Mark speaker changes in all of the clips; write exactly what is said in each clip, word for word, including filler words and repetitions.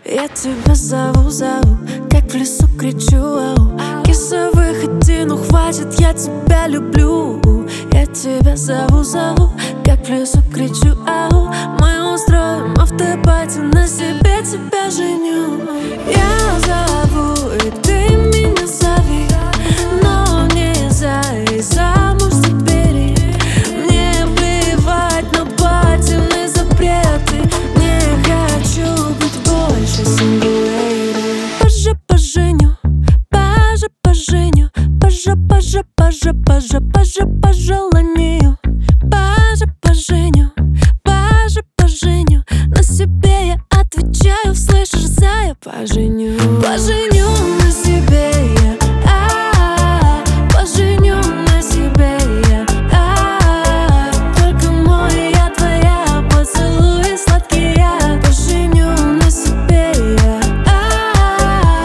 Speaker 1: Я тебя зову, зову, как в лесу кричу, ау. Киса, выходи, ну хватит, я тебя люблю. Я тебя зову, зову, как в лесу кричу, ау. Мы устроим автопати, на себе тебя женю. Я зову, и ты меня зови, но не за и замуж забери. Мне плевать на патины запреты, не хочу быть больше single lady. Пожа, поженю, пожа, поженю, пожа, пожа, пожа, пожа, пожа, пожеланию. Пожа, поженю, пожа, поженю, на себе я отвечаю, слышишь, зая, поженю. Поженю на себе я, а-а-а, поженю на себе я, а-а-а, только мой, я твоя, поцелуй сладкий я. Поженю на себе я, а-а-а,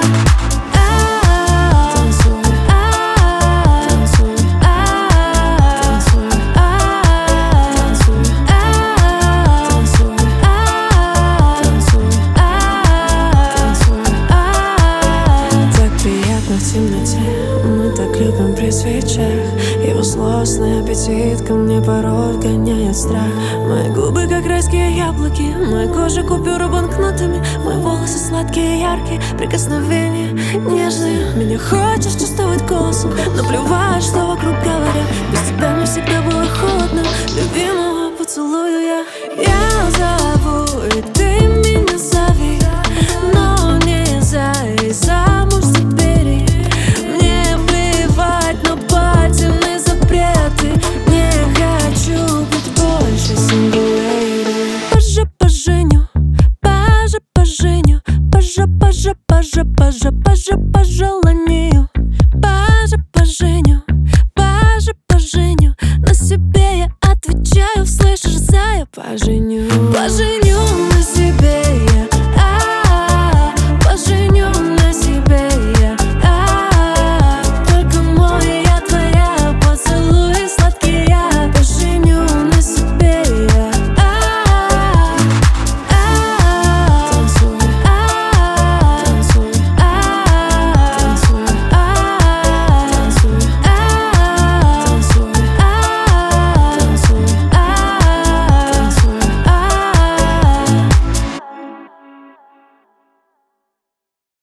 Speaker 1: а-а-а, танцуй, а-а-а, танцуй, а-а-а, танцуй, а-а-а, танцуй, а-а-а, танцуй, а-а-а, танцуй, а-а-а, танцуй, а-а-а. Так приятно в темноте, мы так любим при свечах. Его злостный аппетит ко мне порой гоняет страх. Мои губы как райские яблоки, моя кожа купюры банкнотами, мои волосы сладкие, яркие, прикосновения нежные. Меня хочешь чувствовать голосом, но плевать, что вокруг говорят. Без тебя мне всегда было холодно, любимого поцелую я. Я зову, и ты меня зови, но не за и замуж забери. Мне плевать на патины запреты, не хочу быть больше single lady. Пожа, поженю, пожа, поженю, пожа, пожа, пожа, пожа, пожа, пожеланию. Пожа, поженю, пожа, поженю, на себе я отвечаю, слышишь, зая, поженю. Поженю на себе я,